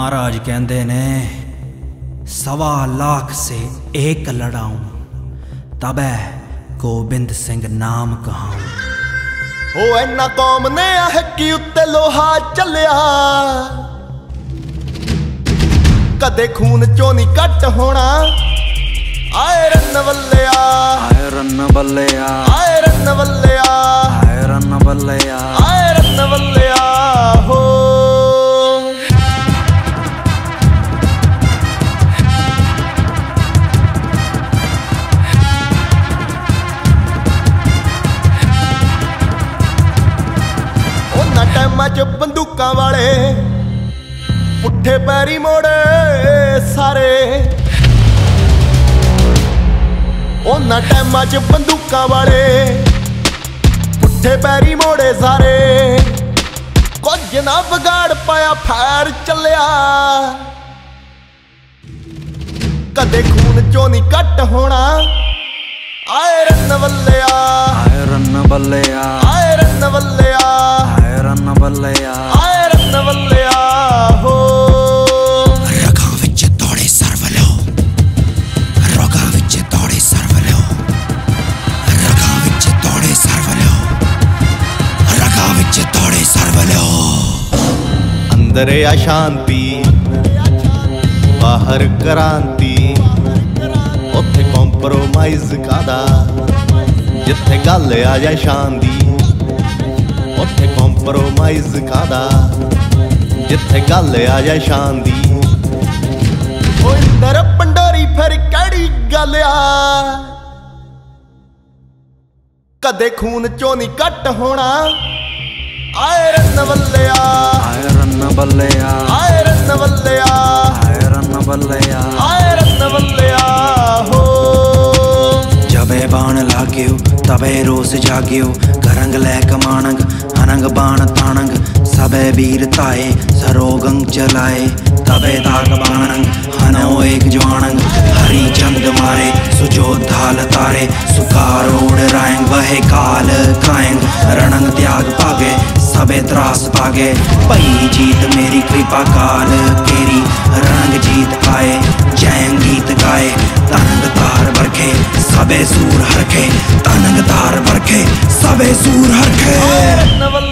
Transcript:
महाराज कहते ने 1.25 लाख से एक लड़ाऊं, तबै गोबिंद सिंह नाम कहाऊं। हो इन्ना कौम ने हकी उत्ते लोहा चलिया, कदे खून चो नहीं कट होना। आए रन बल्लेया, आए रन बल्लेया, आए रन बल्लेया, आए रन बल्लेया, आए रन बल्लेया। हो टाइम च बंदूकां वाले पुट्ठे पैरी मोड़े सारे। उन्हां टाइम च बंदूकां वाले पुट्ठे पैरी मोड़े सारे। कुछ ना बिगाड़ पाया फैर चलिया, कदे खून चो नहीं कट होना। आए रन बल्लेया, आए रन बल्लेया, आए रन बल्लेया, आए रन बल्लेया, आए रन बल्लेया। हो रगां विच दौड़े सरवलो, रगां विच दौड़े सरवलो, रगां विच दौड़े सरवलो, रगां विच दौड़े सरवलो। अंदर आ शांति बाहर क्रांति, उत्थे कॉम्प्रोमाइज कादा। जिथे गल आ जाए शान दी, उत्थे कॉम्प्रोमाइज कादा। जिथे गल आ जाए शान दी। ओ इंदर पंडोरी फिर केड़ी गल आ, कदे खून चो नहीं कट होना। आए रन बल्लेया, आए रन बल्लेया, आए रन बल्लेया, आए रन बल्लेया, आए रन बल्लेया। हो जबे बाण लाग्यो तबे रोस जाग्यो, करंग लै कमानंग अनंग बाण ताणंग। सबे वीर ताए सरोगंग चलाए, तबे दाग बाणंग हनो एक जवानंग। हरी चंद मारे सुजोधाल तारे, सुकार ओढ़ रायंग वहे काल कायंग। रणंग त्याग पागे सबे त्रास पागे, पई जीत मेरी कृपा काल केरी। रणंग जीत आए जयंग गीत गाए, तनंग तार बरखे सबे सूर हरखे। तनंग तार बरखे सबे सूर हरखे।